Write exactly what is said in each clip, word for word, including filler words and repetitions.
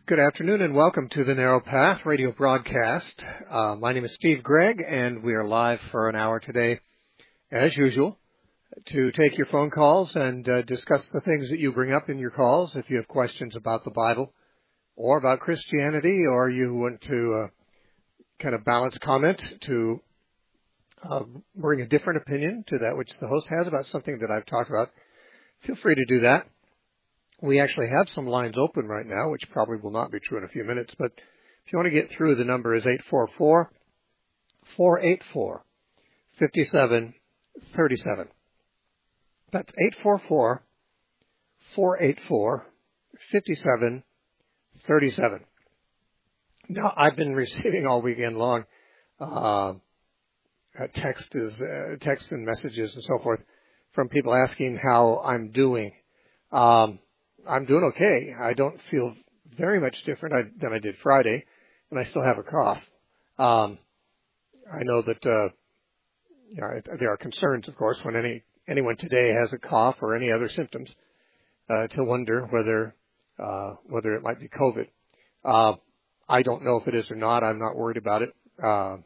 Good afternoon and welcome to the Narrow Path radio broadcast. Uh, my name is Steve Gregg and we are live for an hour today, as usual, to take your phone calls and uh, discuss the things that you bring up in your calls. If you have questions about the Bible or about Christianity, or you want to uh, kind of balance comment to uh, bring a different opinion to that which the host has about something that I've talked about, feel free to do that. We actually have some lines open right now, which probably will not be true in a few minutes, but if you want to get through, the number is eight four four, four eight four, five seven three seven. That's eight four four, four eight four, five seven three seven. Now, I've been receiving all weekend long uh, text, is, uh, text and messages and so forth from people asking how I'm doing. Um, I'm doing okay. I don't feel very much different I, than I did Friday, and I still have a cough. Um, I know that uh, you know, there are concerns, of course, when any anyone today has a cough or any other symptoms, uh, to wonder whether uh, whether it might be COVID. Uh, I don't know if it is or not. I'm not worried about it. Uh,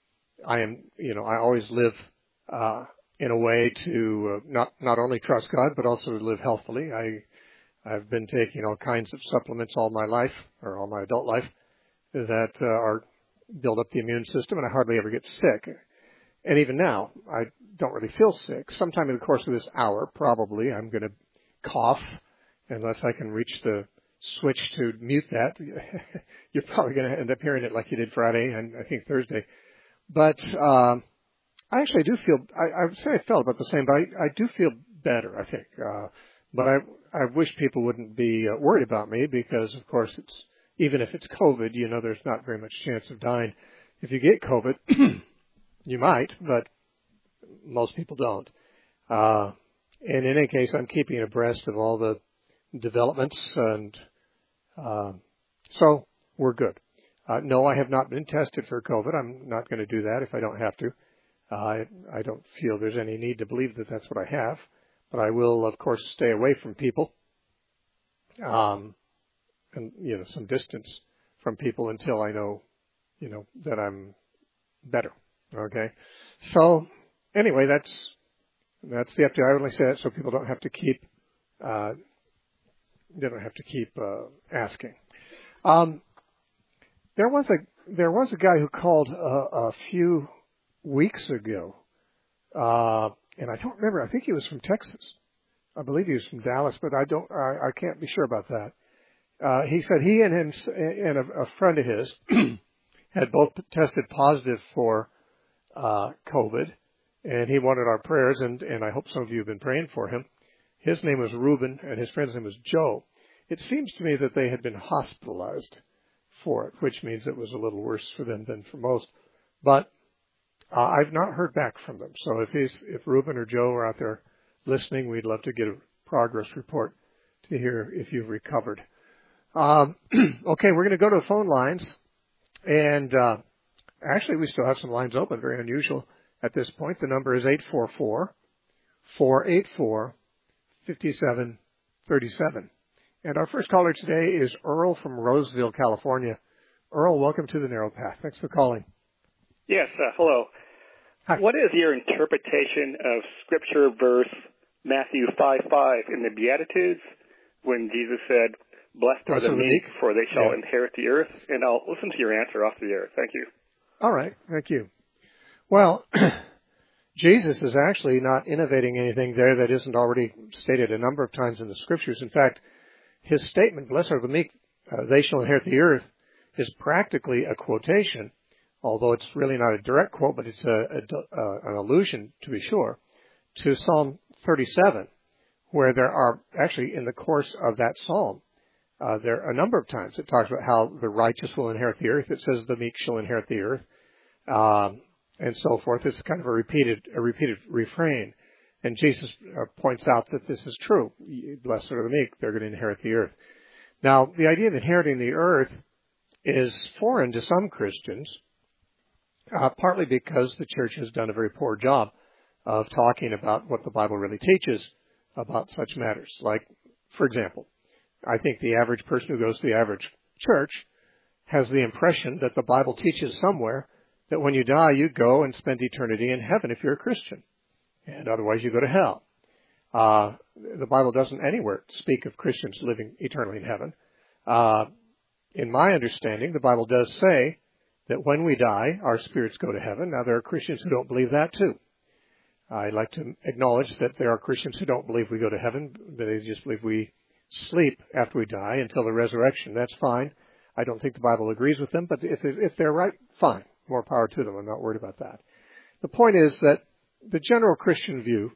I am, you know, I always live uh, in a way to uh, not not only trust God but also to live healthily. I I've been taking all kinds of supplements all my life, or all my adult life, that uh, are build up the immune system, and I hardly ever get sick. And even now, I don't really feel sick. Sometime in the course of this hour, probably, I'm going to cough, unless I can reach the switch to mute that. You're probably going to end up hearing it like you did Friday and I think Thursday. But um, I actually do feel, I, I would say I felt about the same, but I, I do feel better, I think. Uh, but I I wish people wouldn't be uh, worried about me because, of course, it's even if it's COVID, you know, there's not very much chance of dying. If you get COVID, you might, but most people don't. Uh, and in any case, I'm keeping abreast of all the developments, and uh, so we're good. Uh, no, I have not been tested for COVID. I'm not going to do that if I don't have to. Uh, I, I don't feel there's any need to believe that that's what I have. But I will, of course, stay away from people, um, and, you know, some distance from people until I know, you know, that I'm better. Okay. So anyway, that's, that's the update. I only say that so people don't have to keep, uh, they don't have to keep, uh, asking. Um, there was a, there was a guy who called a, a few weeks ago, uh, and I don't remember. I think he was from Texas. I believe he was from Dallas, but I don't. I, I can't be sure about that. Uh, he said he and him and a, a friend of his had both tested positive for uh, COVID, and he wanted our prayers. And, and I hope some of you have been praying for him. His name was Reuben, and his friend's name was Joe. It seems to me that they had been hospitalized for it, which means it was a little worse for them than for most. But Uh, I've not heard back from them. So if he's, if Reuben or Joe are out there listening, we'd love to get a progress report to hear if you've recovered. Um, okay, we're going to go to the phone lines. And uh, actually, we still have some lines open, very unusual at this point. The number is eight four four, four eight four, five seven three seven. And our first caller today is Earl from Roseville, California. Earl, welcome to the Narrow Path. Thanks for calling. Yes, uh, hello. Hi. What is your interpretation of Scripture verse Matthew five five in the Beatitudes when Jesus said, "Blessed are the meek, for they shall yeah. inherit the earth"? And I'll listen to your answer off the air. Thank you. All right. Thank you. Well, Jesus is actually not innovating anything there that isn't already stated a number of times in the Scriptures. In fact, his statement, "Blessed are the meek, uh, they shall inherit the earth," is practically a quotation, although it's really not a direct quote, but it's a, a, uh, an allusion, to be sure, to Psalm thirty-seven, where there are actually in the course of that psalm, uh, there are a number of times it talks about how the righteous will inherit the earth. It says the meek shall inherit the earth, um, and so forth. It's kind of a repeated, a repeated refrain. And Jesus uh, points out that this is true. Blessed are the meek, they're going to inherit the earth. Now, the idea of inheriting the earth is foreign to some Christians, Uh, partly because the church has done a very poor job of talking about what the Bible really teaches about such matters. Like, for example, I think the average person who goes to the average church has the impression that the Bible teaches somewhere that when you die, you go and spend eternity in heaven if you're a Christian, and otherwise you go to hell. Uh, the Bible doesn't anywhere speak of Christians living eternally in heaven. Uh, in my understanding, the Bible does say that when we die, our spirits go to heaven. Now, there are Christians who don't believe that too. I'd like to acknowledge that there are Christians who don't believe we go to heaven. They just believe we sleep after we die until the resurrection. That's fine. I don't think the Bible agrees with them, but if, if they're right, fine. More power to them. I'm not worried about that. The point is that the general Christian view,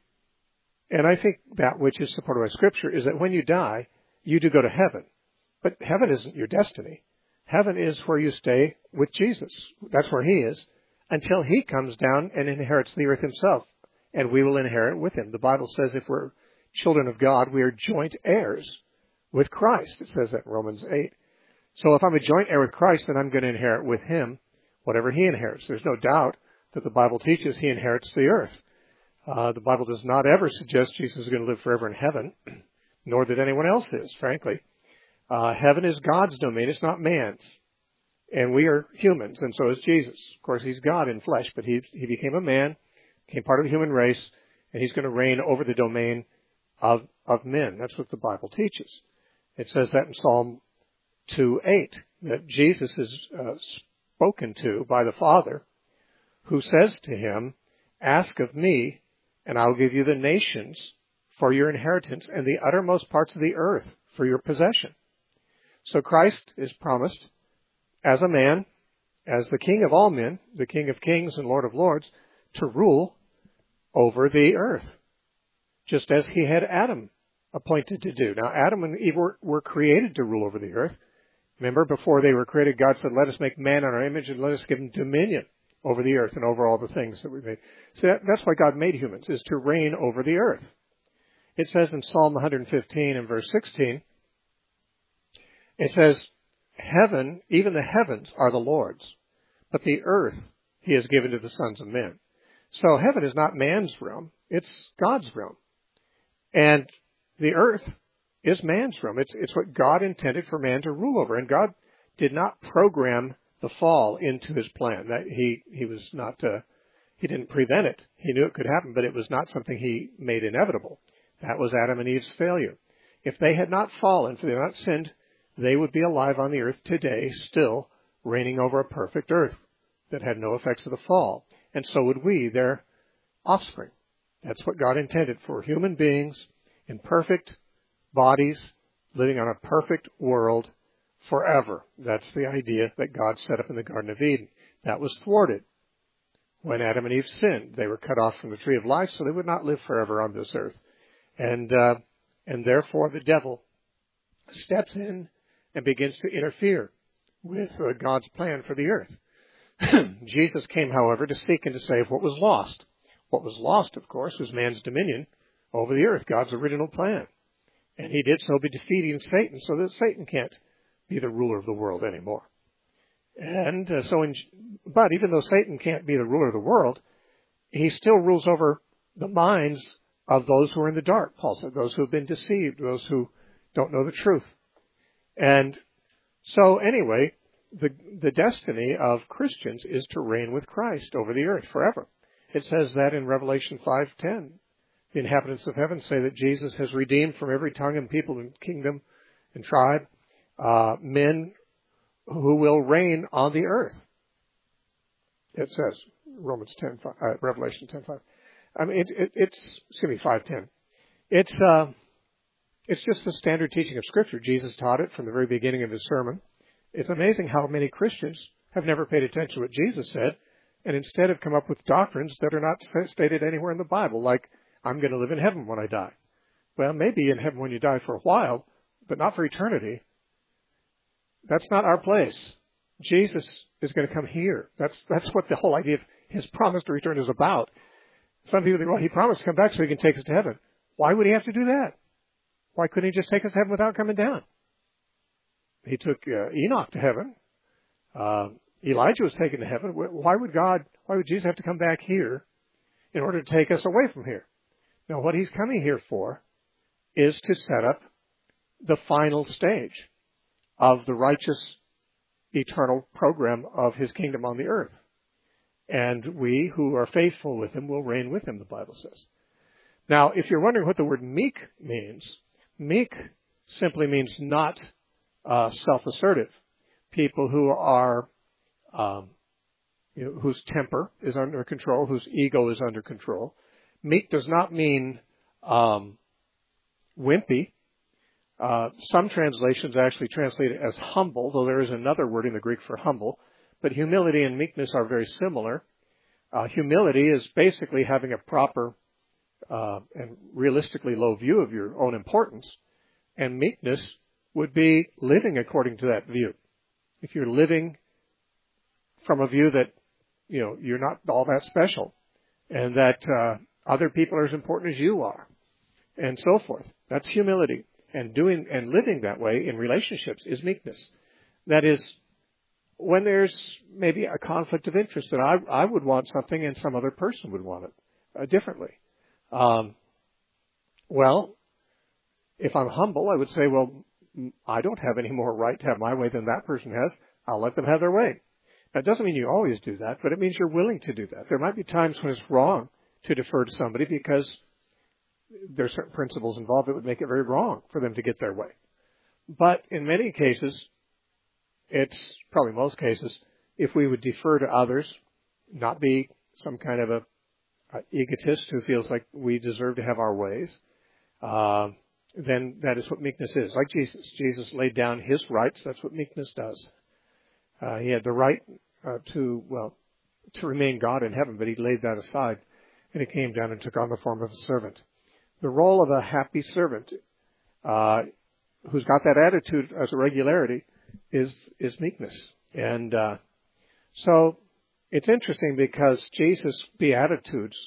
and I think that which is supported by Scripture, is that when you die, you do go to heaven. But heaven isn't your destiny. Heaven is where you stay with Jesus. That's where He is, until He comes down and inherits the earth Himself, and we will inherit with Him. The Bible says if we're children of God, we are joint heirs with Christ. It says that in Romans eight. So if I'm a joint heir with Christ, then I'm going to inherit with Him whatever He inherits. There's no doubt that the Bible teaches He inherits the earth. Uh, the Bible does not ever suggest Jesus is going to live forever in heaven, nor that anyone else is, frankly. Uh, heaven is God's domain. It's not man's. And we are humans, and so is Jesus. Of course, He's God in flesh, but He, he became a man, became part of the human race, and He's going to reign over the domain of, of men. That's what the Bible teaches. It says that in Psalm two eight, that Jesus is uh, spoken to by the Father, who says to Him, "Ask of me, and I will give you the nations for your inheritance and the uttermost parts of the earth for your possession." So Christ is promised as a man, as the King of all men, the King of kings and Lord of lords, to rule over the earth, just as He had Adam appointed to do. Now, Adam and Eve were, were created to rule over the earth. Remember, before they were created, God said, "Let us make man in our image and let us give him dominion over the earth and over all the things that we made." So that, that's why God made humans, is to reign over the earth. It says in Psalm one fifteen and verse sixteen, it says, "Heaven, even the heavens are the Lord's, but the earth He has given to the sons of men." So heaven is not man's realm, it's God's realm. And the earth is man's realm. It's, it's what God intended for man to rule over. And God did not program the fall into His plan. That he, he was not, uh, He didn't prevent it. He knew it could happen, but it was not something He made inevitable. That was Adam and Eve's failure. If they had not fallen, if they had not sinned, they would be alive on the earth today, still reigning over a perfect earth that had no effects of the fall. And so would we, their offspring. That's what God intended for human beings in perfect bodies, living on a perfect world forever. That's the idea that God set up in the Garden of Eden. That was thwarted when Adam and Eve sinned. They were cut off from the tree of life, so they would not live forever on this earth. And, uh, and therefore the devil steps in and begins to interfere with uh, God's plan for the earth. Jesus came, however, to seek and to save what was lost. What was lost, of course, was man's dominion over the earth, God's original plan. And He did so by defeating Satan, so that Satan can't be the ruler of the world anymore. And uh, so, in, but even though Satan can't be the ruler of the world, he still rules over the minds of those who are in the dark, Paul said, those who have been deceived, those who don't know the truth. And so anyway, the, the destiny of Christians is to reign with Christ over the earth forever. It says that in Revelation five ten. The inhabitants of heaven say that Jesus has redeemed from every tongue and people and kingdom and tribe uh, men who will reign on the earth. It says, Romans ten, uh, Revelation ten five. I mean, it, it, it's, excuse me, five ten. It's, uh, it's just the standard teaching of Scripture. Jesus taught it from the very beginning of His sermon. It's amazing how many Christians have never paid attention to what Jesus said, and instead have come up with doctrines that are not stated anywhere in the Bible, like, I'm going to live in heaven when I die. Well, maybe in heaven when you die for a while, but not for eternity. That's not our place. Jesus is going to come here. That's that's what the whole idea of His promise to return is about. Some people think, well, He promised to come back so He can take us to heaven. Why would He have to do that? Why couldn't He just take us to heaven without coming down? He took uh, Enoch to heaven. Uh, Elijah was taken to heaven. Why would God, why would Jesus have to come back here in order to take us away from here? Now, what He's coming here for is to set up the final stage. of the righteous eternal program of his kingdom on the earth. And we who are faithful with him will reign with him, the Bible says. Now, if you're wondering what the word meek means, meek simply means not uh, self-assertive. People who are, um, you know, whose temper is under control, whose ego is under control. Meek does not mean um, wimpy. Uh, some translations actually translate it as humble, though there is another word in the Greek for humble. But humility and meekness are very similar. Uh, humility is basically having a proper uh, and realistically low view of your own importance. And meekness would be living according to that view. If you're living from a view that, you know, you're not all that special and that uh, other people are as important as you are and so forth. That's humility. And doing and living that way in relationships is meekness. That is, when there's maybe a conflict of interest that I, I would want something and some other person would want it uh, differently. Um, well, if I'm humble, I would say, well, I don't have any more right to have my way than that person has. I'll let them have their way. That doesn't mean you always do that, but it means you're willing to do that. There might be times when it's wrong to defer to somebody because there are certain principles involved that would make it very wrong for them to get their way. But in many cases, it's probably most cases, if we would defer to others, not be some kind of a, a egotist who feels like we deserve to have our ways, uh, then that is what meekness is. Like Jesus, Jesus laid down his rights. That's what meekness does. Uh, he had the right uh, to, well, to remain God in heaven, but he laid that aside, and he came down and took on the form of a servant. The role of a happy servant, uh, who's got that attitude as a regularity, is is meekness. And uh, so it's interesting because Jesus' Beatitudes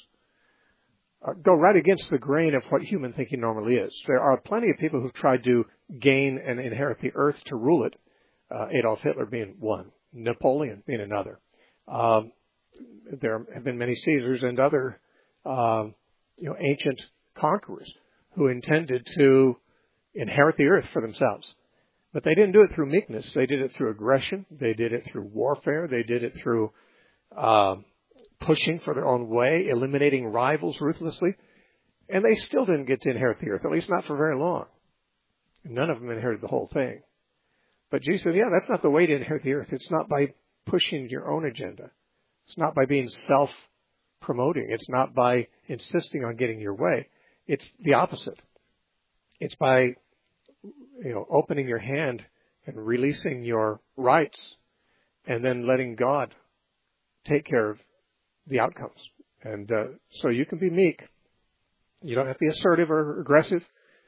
uh, go right against the grain of what human thinking normally is. There are plenty of people who've tried to gain and inherit the earth to rule it, uh, Adolf Hitler being one, Napoleon being another. Um, there have been many Caesars and other um, you know, ancient conquerors who intended to inherit the earth for themselves. But they didn't do it through meekness. They did it through aggression. They did it through warfare. They did it through uh, pushing for their own way, eliminating rivals ruthlessly. And they still didn't get to inherit the earth, at least not for very long. None of them inherited the whole thing. But Jesus said, yeah, that's not the way to inherit the earth. It's not by pushing your own agenda. It's not by being self-promoting. It's not by insisting on getting your way. It's the opposite. It's by, you know, opening your hand and releasing your rights and then letting God take care of the outcomes. And uh, so you can be meek. You don't have to be assertive or aggressive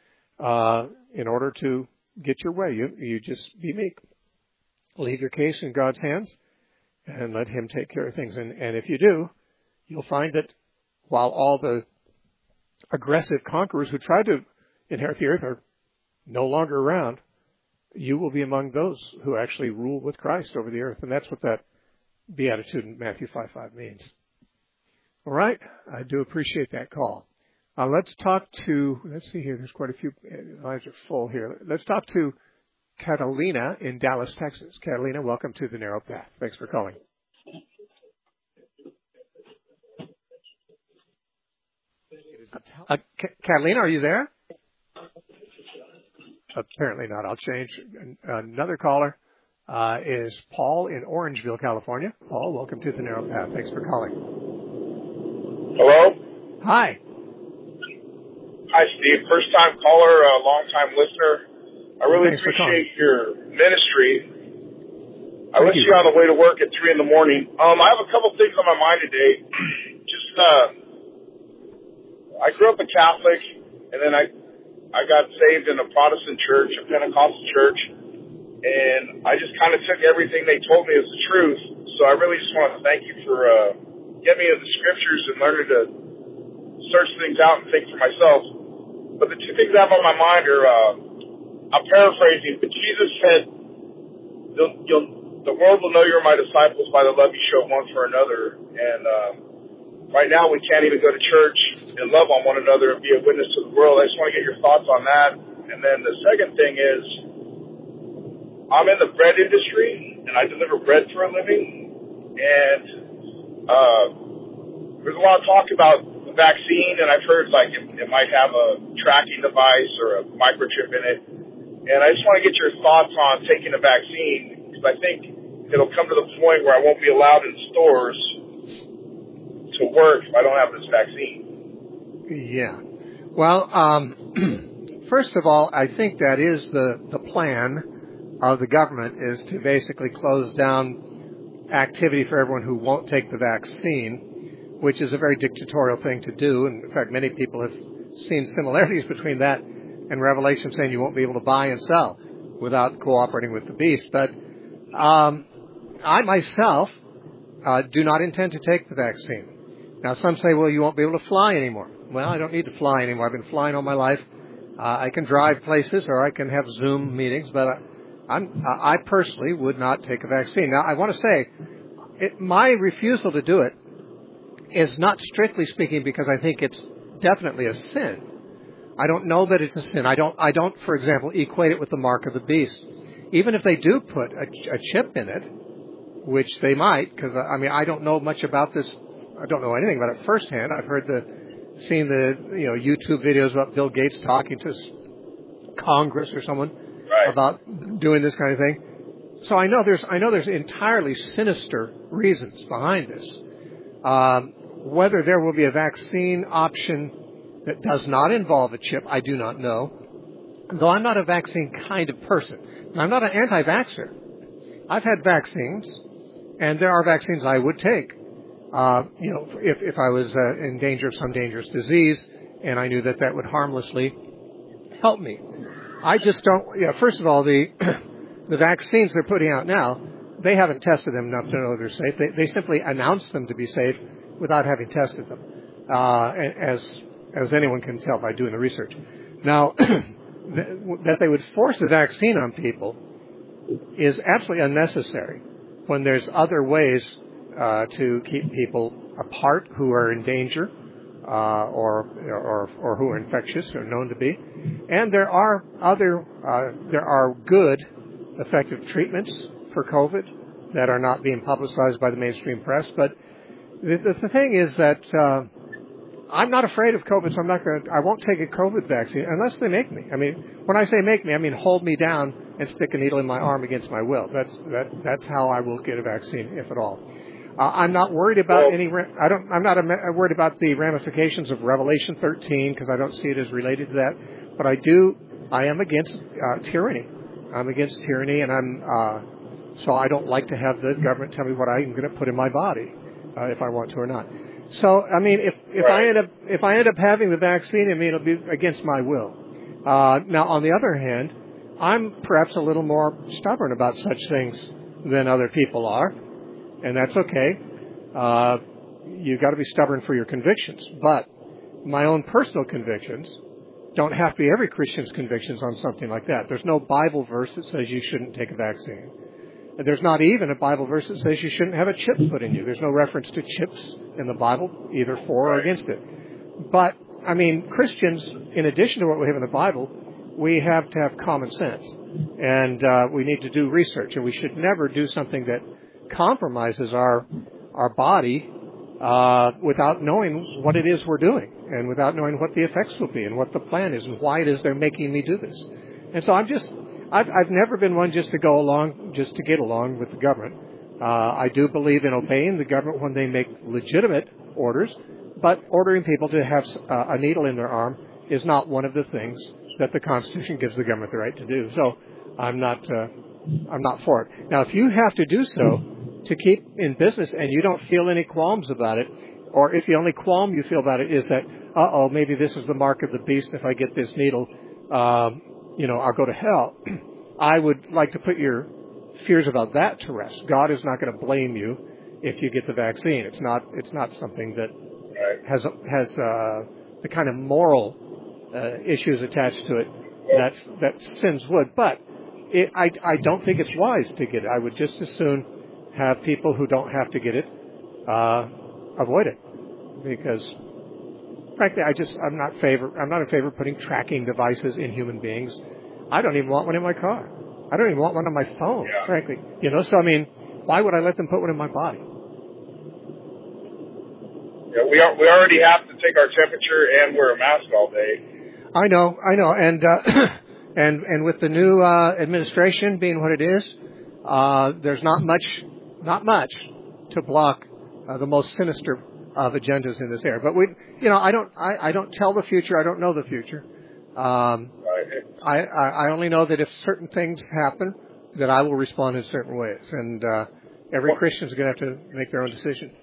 uh, in order to get your way. You, you just be meek. Leave your case in God's hands and let him take care of things. And, and if you do, you'll find that while all the aggressive conquerors who tried to inherit the earth are no longer around, you will be among those who actually rule with Christ over the earth. And that's what that beatitude in Matthew five five means. All right. I do appreciate that call. Uh, let's talk to, let's see here, there's quite a few, lines are full here. Let's talk to Catalina in Dallas, Texas. Catalina, welcome to The Narrow Path. Thanks for calling. Uh, C- Catalina, are you there? Apparently not. I'll change. Another caller uh, is Paul in Orangeville, California. Paul, welcome to The Narrow Path. Thanks for calling. Hello? Hi. Hi, Steve. First-time caller, uh, long-time listener. I really Thanks appreciate your ministry. I Thank listen you. to you on the way to work at three in the morning. Um, I have a couple things on my mind today. Just, uh, I grew up a Catholic, and then I I got saved in a Protestant church, a Pentecostal church, and I just kind of took everything they told me as the truth. So I really just want to thank you for uh, getting me into the scriptures and learning to search things out and think for myself. But the two things I have on my mind are, uh, I'm paraphrasing, but Jesus said, you'll, you'll, the world will know you're my disciples by the love you show one for another. And uh, right now we can't even go to church and love on one another and be a witness to the world. I just want to get your thoughts on that. And then the second thing is, I'm in the bread industry, and I deliver bread for a living. And uh, there's a lot of talk about the vaccine, and I've heard like it, it might have a tracking device or a microchip in it. And I just want to get your thoughts on taking a vaccine, because I think it'll come to the point where I won't be allowed in stores to work if I don't have this vaccine. Yeah. Well, um, first of all, I think that is the, the plan of the government, is to basically close down activity for everyone who won't take the vaccine, which is a very dictatorial thing to do. And in fact, many people have seen similarities between that and Revelation saying you won't be able to buy and sell without cooperating with the beast. But um, I myself uh, do not intend to take the vaccine. Now, some say, well, you won't be able to fly anymore. Well, I don't need to fly anymore. I've been flying all my life. Uh, I can drive places, or I can have Zoom meetings, but I, I'm, I personally would not take a vaccine. Now, I want to say, it, my refusal to do it is not strictly speaking because I think it's definitely a sin. I don't know that it's a sin. I don't, I don't, for example, equate it with the mark of the beast. Even if they do put a, a chip in it, which they might, because, I mean, I don't know much about this. I don't know anything about it firsthand. I've heard the, seen the, you know, YouTube videos about Bill Gates talking to Congress or someone right. about doing this kind of thing. So I know there's, I know there's entirely sinister reasons behind this. Um, whether there will be a vaccine option that does not involve a chip, I do not know. Though I'm not a vaccine kind of person. I'm not an anti-vaxxer. I've had vaccines, and there are vaccines I would take. Uh, you know, if, if I was uh, in danger of some dangerous disease, and I knew that that would harmlessly help me. I just don't, yeah, first of all, the the vaccines they're putting out now, they haven't tested them enough to know they're safe. They, they simply announce them to be safe without having tested them, uh, as as anyone can tell by doing the research. Now, that they would force a vaccine on people is absolutely unnecessary when there's other ways Uh, to keep people apart who are in danger uh, or, or or who are infectious or known to be, and there are other uh, there are good, effective treatments for COVID that are not being publicized by the mainstream press. But the, the thing is that uh, I'm not afraid of COVID, so I'm not going. I won't take a COVID vaccine unless they make me. I mean, when I say make me, I mean hold me down and stick a needle in my arm against my will. That's that that's how I will get a vaccine, if at all. Uh, I'm not worried about well, any. I don't. I'm not worried about the ramifications of Revelation thirteen because I don't see it as related to that. But I do. I am against uh, tyranny. I'm against tyranny, and I'm. Uh, so I don't like to have the government tell me what I'm going to put in my body, uh, if I want to or not. So I mean, if if right. I end up if I end up having the vaccine, I mean it'll be against my will. Uh, now, on the other hand, I'm perhaps a little more stubborn about such things than other people are. And that's okay. Uh, you've got to be stubborn for your convictions. But my own personal convictions don't have to be every Christian's convictions on something like that. There's no Bible verse that says you shouldn't take a vaccine. And there's not even a Bible verse that says you shouldn't have a chip put in you. There's no reference to chips in the Bible, either for or against it. But, I mean, Christians, in addition to what we have in the Bible, we have to have common sense. And uh, we need to do research. And we should never do something that compromises our our body uh, without knowing what it is we're doing and without knowing what the effects will be and what the plan is and why it is they're making me do this. And so I'm just, I've, I've never been one just to go along, just to get along with the government. Uh, I do believe in obeying the government when they make legitimate orders, but ordering people to have uh, a needle in their arm is not one of the things that the Constitution gives the government the right to do. So I'm not, uh, I'm not for it. Now, if you have to do so to keep in business and you don't feel any qualms about it, or if the only qualm you feel about it is that, uh-oh, maybe this is the mark of the beast, if I get this needle, um, you know, I'll go to hell, I would like to put your fears about that to rest. God is not going to blame you if you get the vaccine. It's not, it's not something that has, has uh, the kind of moral uh, issues attached to it that's, that sins would. But it, I, I don't think it's wise to get it. I would just as soon have people who don't have to get it uh, avoid it, because frankly, I just I'm not favor I'm not in favor of putting tracking devices in human beings. I don't even want one in my car. I don't even want one on my phone, yeah. frankly. You know, so I mean, why would I let them put one in my body? Yeah, we are, we already have to take our temperature and wear a mask all day. I know, I know, and uh, and and with the new uh, administration being what it is, uh, there's not much, not much to block uh, the most sinister of agendas in this area. But we, you know, I don't, I, I don't tell the future. I don't know the future. Um, right. I, I, I only know that if certain things happen, that I will respond in certain ways, and uh, every Christian is going to have to make their own decision.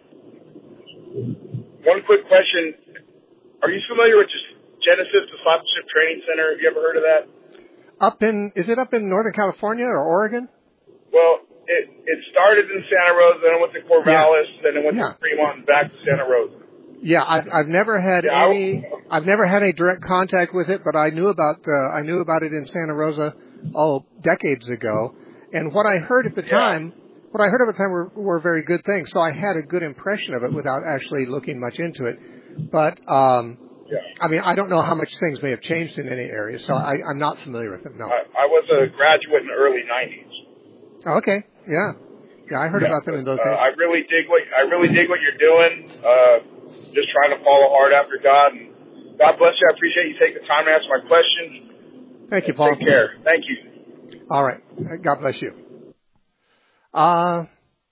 One quick question: are you familiar with Genesis Discipleship Training Center? Have you ever heard of that? Up in, is it up in Northern California or Oregon? Well, it it started in Santa Rosa, then it went to Corvallis, yeah. then it went yeah. to Fremont, and back to Santa Rosa. Yeah, I've I've never had yeah, any I've never had any direct contact with it, but I knew about uh, I knew about it in Santa Rosa oh decades ago, and what I heard at the yeah. time, what I heard at the time were were very good things. So I had a good impression of it without actually looking much into it. But um, yeah. I mean, I don't know how much things may have changed in any area, so I, I'm not familiar with them. No, I, I was a graduate in the early nineties. Okay, yeah, yeah, I heard yeah, about them in those uh, days. I really dig what I really dig what you're doing. Uh, just trying to follow hard after God, and God bless you. I appreciate you taking the time to answer my questions. Thank you, Paul. Take care. Thank you. All right. God bless you. Uh,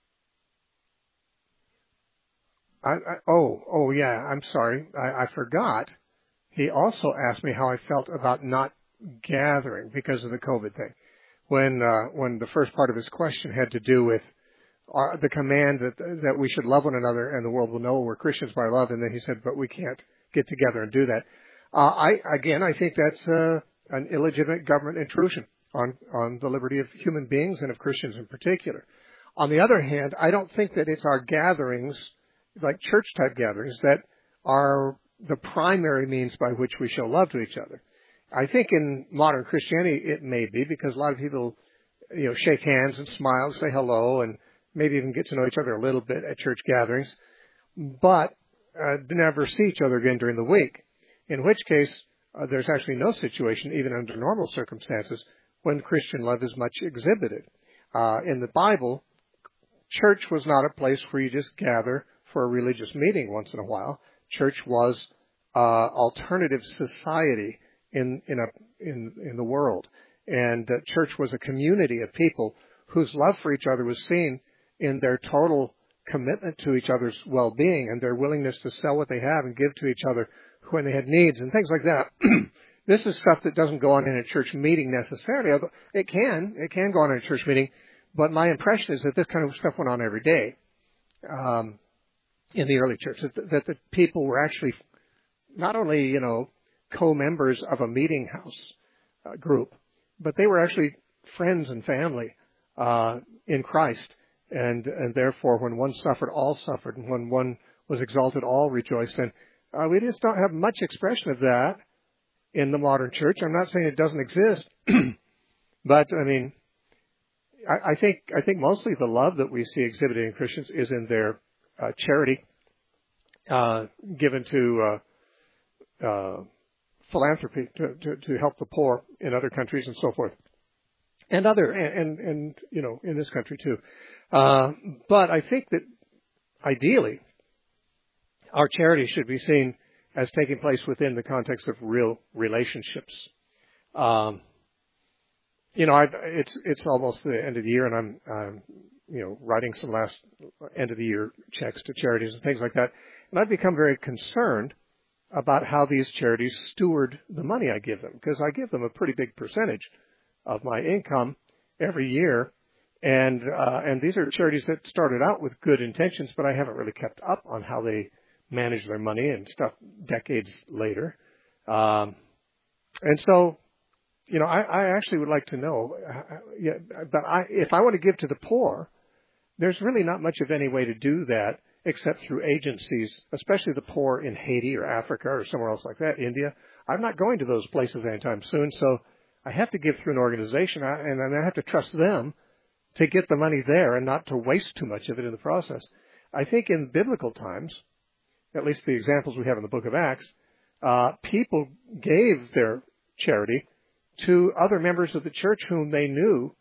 I, I, oh, oh yeah. I'm sorry. I, I forgot. He also asked me how I felt about not gathering because of the COVID thing. When uh, when the first part of his question had to do with our, the command that that we should love one another and the world will know we're Christians by love, and then he said, but we can't get together and do that. Uh, I again, I think that's uh, an illegitimate government intrusion on on the liberty of human beings and of Christians in particular. On the other hand, I don't think that it's our gatherings, like church type gatherings, that are the primary means by which we show love to each other. I think in modern Christianity it may be, because a lot of people, you know, shake hands and smile, say hello, and maybe even get to know each other a little bit at church gatherings, but uh, never see each other again during the week, in which case uh, there's actually no situation, even under normal circumstances, when Christian love is much exhibited. Uh, in the Bible, church was not a place where you just gather for a religious meeting once in a while. Church was uh, alternative society in in a in in the world, and uh, church was a community of people whose love for each other was seen in their total commitment to each other's well-being and their willingness to sell what they have and give to each other when they had needs and things like that. This is stuff that doesn't go on in a church meeting necessarily, although it can. It can go on in a church meeting, but my impression is that this kind of stuff went on every day um, in the early church, that, that the people were actually not only, you know, co-members of a meeting house uh, group, but they were actually friends and family uh, in Christ. And, and therefore, when one suffered, all suffered. And when one was exalted, all rejoiced. And uh, we just don't have much expression of that in the modern church. I'm not saying it doesn't exist, but I mean, I, I think I think mostly the love that we see exhibited in Christians is in their uh, charity uh, given to uh, uh, philanthropy to, to, to help the poor in other countries and so forth, and other and and, and you know in this country too. Uh, but I think that ideally, our charity should be seen as taking place within the context of real relationships. Um, you know, I've, it's it's almost the end of the year, and I'm, I'm you know writing some last end of the year checks to charities and things like that, and I've become very concerned about how these charities steward the money I give them, because I give them a pretty big percentage of my income every year. And uh, and these are charities that started out with good intentions, but I haven't really kept up on how they manage their money and stuff decades later. Um, and so, you know, I, I actually would like to know. Uh, yeah, but I, if I want to give to the poor, there's really not much of any way to do that except through agencies, especially the poor in Haiti or Africa or somewhere else like that, India. I'm not going to those places anytime soon, so I have to give through an organization, and I have to trust them to get the money there and not to waste too much of it in the process. I think in biblical times, at least the examples we have in the book of Acts, uh, people gave their charity to other members of the church whom they knew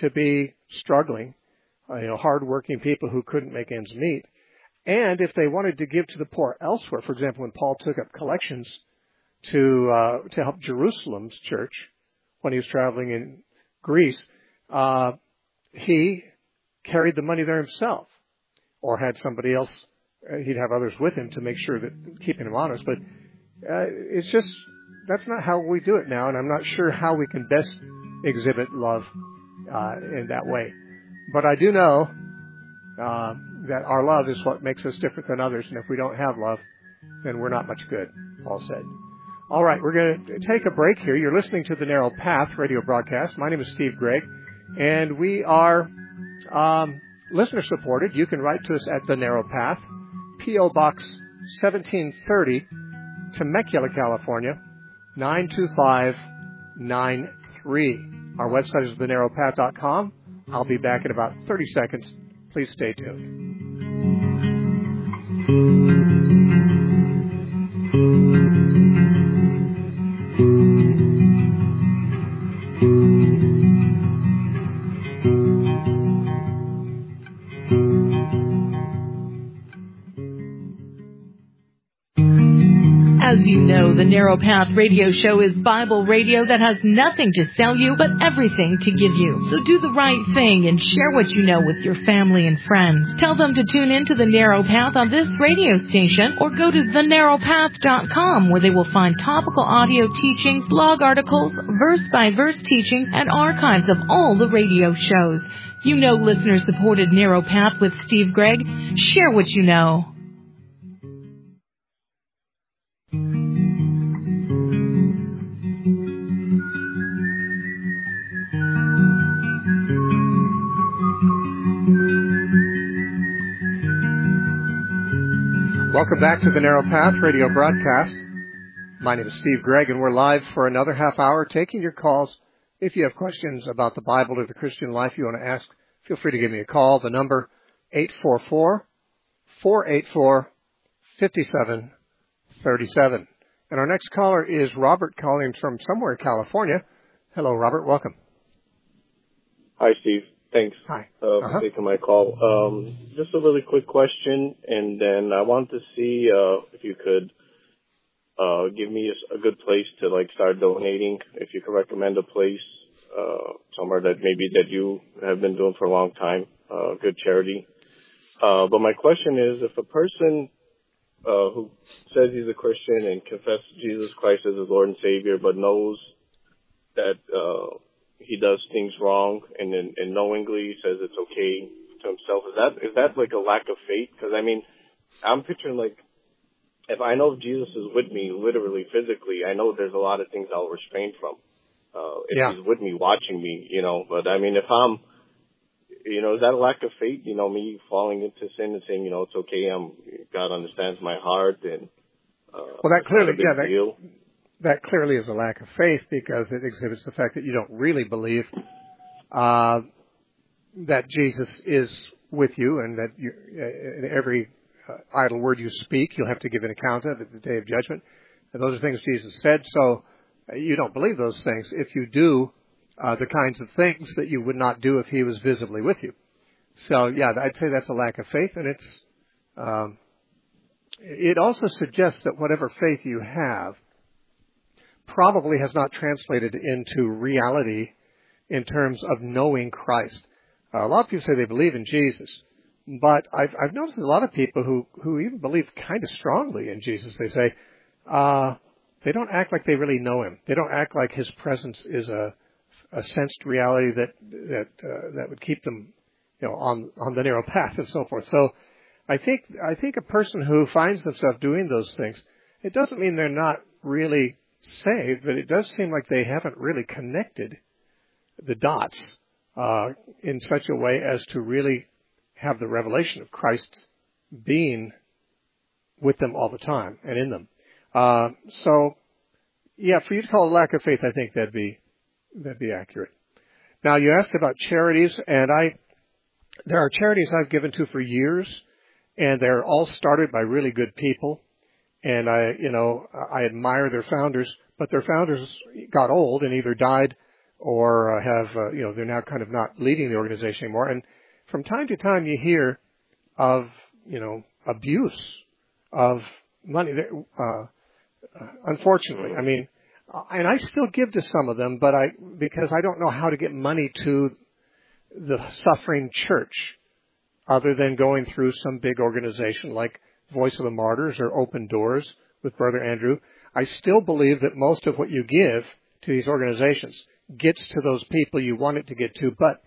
to be struggling, uh, you know, hardworking people who couldn't make ends meet. And if they wanted to give to the poor elsewhere, for example, when Paul took up collections to uh, to help Jerusalem's church when he was traveling in Greece, uh, he carried the money there himself, or had somebody else. Uh, he'd have others with him to make sure that keeping him honest. But uh, it's just that's not how we do it now, and I'm not sure how we can best exhibit love uh, in that way. But I do know uh, that our love is what makes us different than others, and if we don't have love, then we're not much good, Paul said. All right, we're going to take a break here. You're listening to the Narrow Path radio broadcast. My name is Steve Gregg, and we are um, listener-supported. You can write to us at The Narrow Path, P O. Box seventeen thirty, Temecula, California, nine two five nine three. Our website is the narrow path dot com. I'll be back in about thirty seconds. Please stay tuned. As you know, the Narrow Path radio show is Bible radio that has nothing to sell you, but everything to give you. So do the right thing and share what you know with your family and friends. Tell them to tune in to the Narrow Path on this radio station, or go to the narrow path dot com, where they will find topical audio teachings, blog articles, verse-by-verse teaching, and archives of all the radio shows. You know listener-supported Narrow Path with Steve Gregg. Share what you know. Welcome back to the Narrow Path radio broadcast. My name is Steve Gregg, and we're live for another half hour taking your calls. If you have questions about the Bible or the Christian life you want to ask, feel free to give me a call. The number, eight four four, four eight four, five seven three seven. And our next caller is Robert, calling from somewhere in California. Hello, Robert. Welcome. Hi, Steve. Thanks Hi. Uh, uh-huh. for taking my call. Um, just a really quick question, and then I wanted to see uh, if you could uh, give me a, a good place to like start donating. If you could recommend a place uh, somewhere that maybe that you have been doing for a long time, uh, good charity. Uh, but my question is, if a person uh, who says he's a Christian and confesses Jesus Christ as his Lord and Savior, but knows that uh, he does things wrong, and then and knowingly says it's okay to himself, is that is that like a lack of faith? Because I mean, I'm picturing like, if I know Jesus is with me, literally physically, I know there's a lot of things I'll refrain from. Uh, if yeah. he's with me, watching me, you know. But I mean, if I'm, you know, is that a lack of faith? You know, me falling into sin and saying, you know, it's okay. I'm God understands my heart, and uh, well, that clearly, yeah, that, deal. that clearly is a lack of faith, because it exhibits the fact that you don't really believe uh, that Jesus is with you, and that you, uh, every uh, idle word you speak, you'll have to give an account of at the day of judgment. And those are things Jesus said. So uh, you don't believe those things if you do uh, the kinds of things that you would not do if he was visibly with you. So yeah, I'd say that's a lack of faith, and it's um, it also suggests that whatever faith you have probably has not translated into reality in terms of knowing Christ. Uh, a lot of people say they believe in Jesus, but I've, I've noticed a lot of people who, who even believe kind of strongly in Jesus. They say uh, they don't act like they really know him. They don't act like his presence is a, a sensed reality that that uh, that would keep them, you know, on on the narrow path and so forth. So I think I think a person who finds themselves doing those things, it doesn't mean they're not really saved, but it does seem like they haven't really connected the dots uh, in such a way as to really have the revelation of Christ being with them all the time and in them. Uh, so, yeah, for you to call it lack of faith, I think that'd be that'd be accurate. Now, you asked about charities, and I there are charities I've given to for years, and they're all started by really good people. And I, you know, I admire their founders, but their founders got old and either died or uh, have, uh, you know, they're now kind of not leading the organization anymore. And from time to time you hear of, you know, abuse of money. Uh, unfortunately, I mean, and I still give to some of them, but I, because I don't know how to get money to the suffering church other than going through some big organization like Voice of the Martyrs or Open Doors with Brother Andrew. I still believe that most of what you give to these organizations gets to those people you want it to get to, but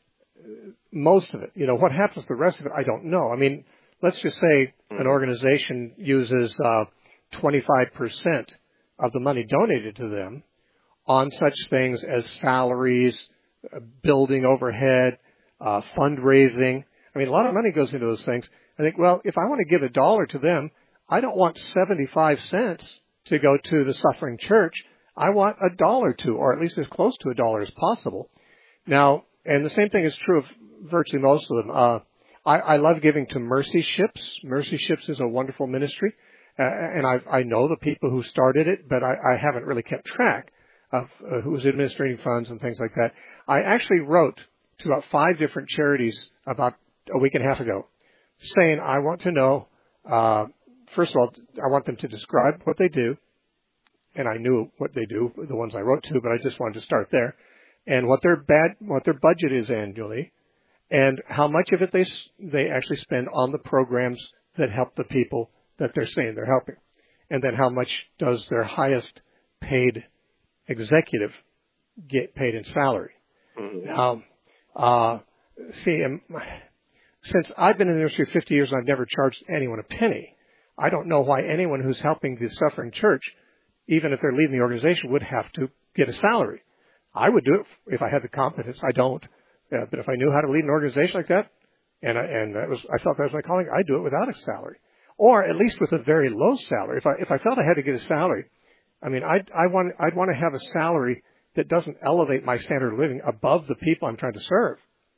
most of it, you know, what happens to the rest of it, I don't know. I mean, let's just say an organization uses uh, twenty-five percent of the money donated to them on such things as salaries, uh, building overhead, uh, fundraising. I mean, a lot of money goes into those things. I think, well, if I want to give a dollar to them, I don't want seventy-five cents to go to the suffering church. I want a dollar to, or at least as close to a dollar as possible. Now, and the same thing is true of virtually most of them. Uh, I, I love giving to Mercy Ships. Mercy Ships is a wonderful ministry, uh, and I, I know the people who started it, but I, I haven't really kept track of uh, who was administrating funds and things like that. I actually wrote to about five different charities about a week and a half ago, saying I want to know, uh, first of all, I want them to describe what they do, and I knew what they do, the ones I wrote to, but I just wanted to start there, and what their bad, what their budget is annually, and how much of it they they actually spend on the programs that help the people that they're saying they're helping, and then how much does their highest paid executive get paid in salary. Mm-hmm. Now, uh, see, um, since I've been in the industry fifty years and I've never charged anyone a penny, I don't know why anyone who's helping the suffering church, even if they're leaving the organization, would have to get a salary. I would do it if I had the competence. I don't. Uh, but if I knew how to lead an organization like that, and I, and that was, I felt that was my calling, I'd do it without a salary. Or at least with a very low salary. If I, if I felt I had to get a salary, I mean, I'd, I want, I'd want to have a salary that doesn't elevate my standard of living above the people I'm trying to serve.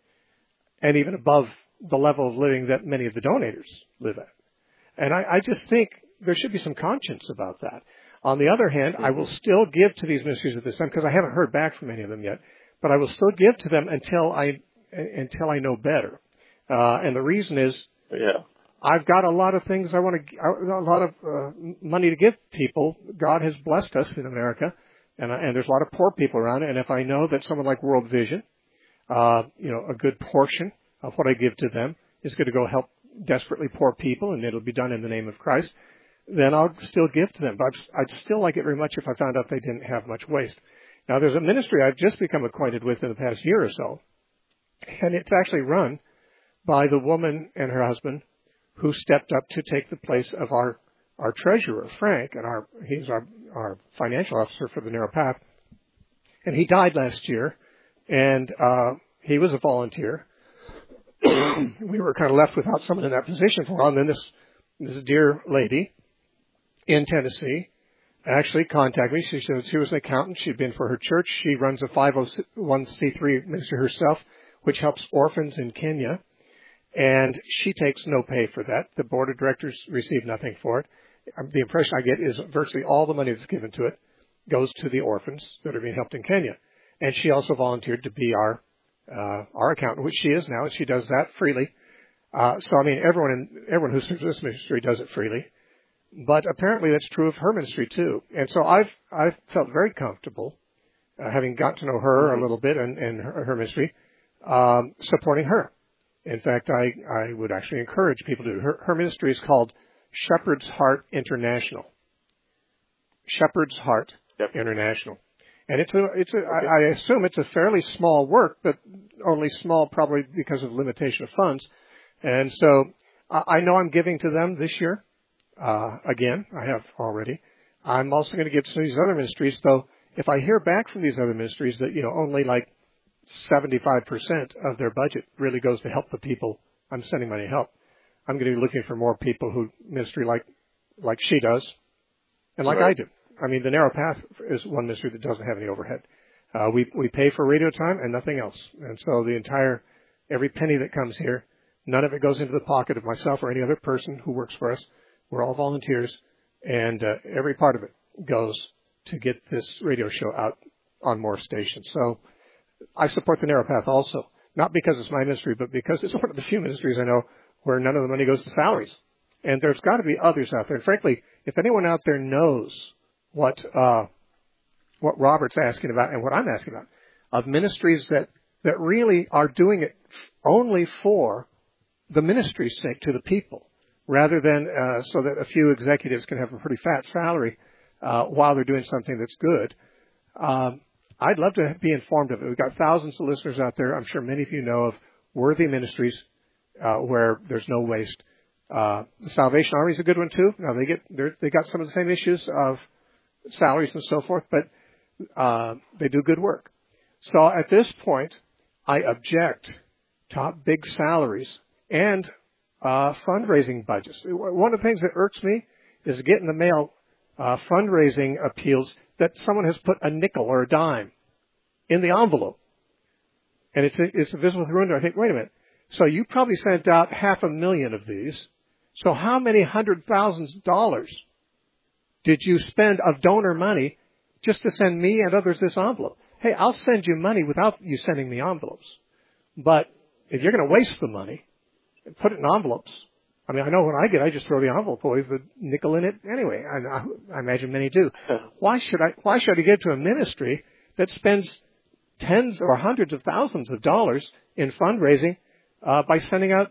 And even above the level of living that many of the donators live at. And I, I just think there should be some conscience about that. On the other hand, I will still give to these ministries at this time, because I haven't heard back from any of them yet, but I will still give to them until I until I know better. Uh, and the reason is, yeah, I've got a lot of things I want to, a lot of uh, money to give people. God has blessed us in America, and, and there's a lot of poor people around. And if I know that someone like World Vision, uh, you know, a good portion of what I give to them is going to go help desperately poor people, and it'll be done in the name of Christ, then I'll still give to them. But I'd still like it very much if I found out they didn't have much waste. Now, there's a ministry I've just become acquainted with in the past year or so, and it's actually run by the woman and her husband who stepped up to take the place of our, our treasurer, Frank, and our he's our, our financial officer for the Narrow Path. And he died last year, and uh, he was a volunteer. We were kind of left without someone in that position for a while, and then this, this dear lady in Tennessee actually contacted me. She said she was an accountant. She'd been for her church. She runs a five oh one c three ministry herself, which helps orphans in Kenya. And she takes no pay for that. The board of directors receive nothing for it. The impression I get is virtually all the money that's given to it goes to the orphans that are being helped in Kenya. And she also volunteered to be our uh, our accountant, which she is now, and she does that freely. Uh, so, I mean, everyone in, everyone who serves this ministry does it freely. But apparently that's true of her ministry too. And so I've, I've felt very comfortable, uh, having got to know her a little bit and, and her, her ministry, um, supporting her. In fact, I, I would actually encourage people to do. Her, her ministry is called Shepherd's Heart International. Shepherd's Heart yep. International. And it's a, it's a, okay. I, I assume it's a fairly small work, but only small probably because of limitation of funds. And so I, I know I'm giving to them this year. Uh, again, I have already. I'm also going to give to these other ministries, though if I hear back from these other ministries that, you know, only like seventy-five percent of their budget really goes to help the people I'm sending money to help, I'm going to be looking for more people who ministry like, like she does and like right. I do. I mean, the Narrow Path is one ministry that doesn't have any overhead. Uh, we, we pay for radio time and nothing else. And so the entire, every penny that comes here, none of it goes into the pocket of myself or any other person who works for us. We're all volunteers, and uh, every part of it goes to get this radio show out on more stations. So I support the Narrow Path also, not because it's my ministry, but because it's one of the few ministries I know where none of the money goes to salaries. And there's got to be others out there. And frankly, if anyone out there knows what uh, what Robert's asking about and what I'm asking about, of ministries that, that really are doing it only for the ministry's sake to the people, rather than uh, so that a few executives can have a pretty fat salary uh, while they're doing something that's good, um, I'd love to be informed of it. We've got thousands of listeners out there. I'm sure many of you know of worthy ministries uh, where there's no waste. Uh, the Salvation Army is a good one too. Now they get they got some of the same issues of salaries and so forth, but uh, they do good work. So at this point, I object to big salaries and uh, fundraising budgets. One of the things that irks me is get in the mail uh, fundraising appeals that someone has put a nickel or a dime in the envelope, and it's it's visible through window. I think, wait a minute. So you probably sent out half a million of these. So how many hundred thousands of dollars did you spend of donor money just to send me and others this envelope? Hey, I'll send you money without you sending the envelopes. But if you're going to waste the money and put it in envelopes, I mean, I know when I get, I just throw the envelope away with a nickel in it anyway. I, I imagine many do. Why should I? Why should I give to a ministry that spends tens or hundreds of thousands of dollars in fundraising uh, by sending out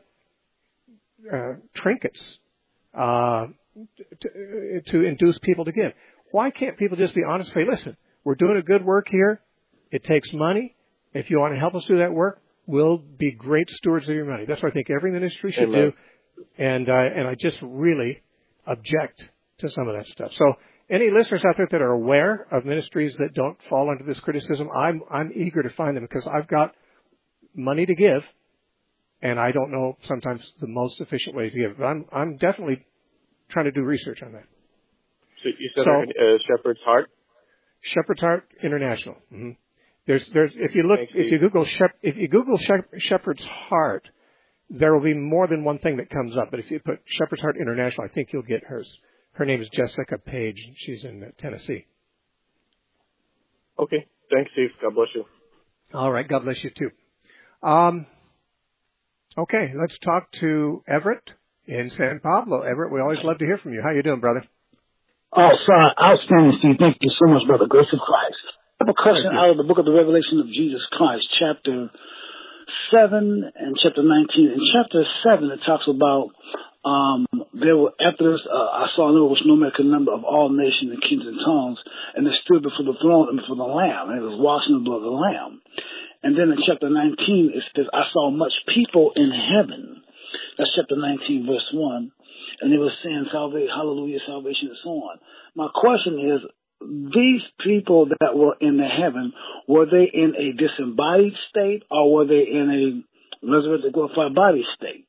Uh, trinkets uh, to, to induce people to give? Why can't people just be honest and say, listen, we're doing a good work here. It takes money. If you want to help us do that work, we'll be great stewards of your money. That's what I think every ministry should Amen. do. And uh, and I just really object to some of that stuff. So any listeners out there that are aware of ministries that don't fall under this criticism, I'm I'm eager to find them, because I've got money to give. And I don't know sometimes the most efficient way to give it. But I'm, I'm definitely trying to do research on that. So you said so, uh, Shepherd's Heart? Shepherd's Heart International. Mm-hmm. There's, there's, if you look, Thanks, if you Google, Shep, if you Google Shepherd's Heart, there will be more than one thing that comes up. But if you put Shepherd's Heart International, I think you'll get hers. Her name is Jessica Page. She's in Tennessee. Okay. Thanks, Steve. God bless you. All right. God bless you too. Um, Okay, let's talk to Everett in San Pablo. Everett, we always love to hear from you. How you doing, brother? Oh, sorry. Outstanding, Steve. Thank you so much, brother. Grace of Christ. I have a question out of the book of the Revelation of Jesus Christ, chapter seven and chapter nineteen. In chapter seven, it talks about um, there were, after this, uh, I saw a number which no man could number of all nations and kings and tongues, and they stood before the throne and before the Lamb, and it was washed in the blood of the Lamb. And then in chapter nineteen, it says, I saw much people in heaven. That's chapter nineteen, verse one. And they were saying, salvation, hallelujah, salvation, and so on. My question is, these people that were in the heaven, were they in a disembodied state, or were they in a resurrected, glorified body state?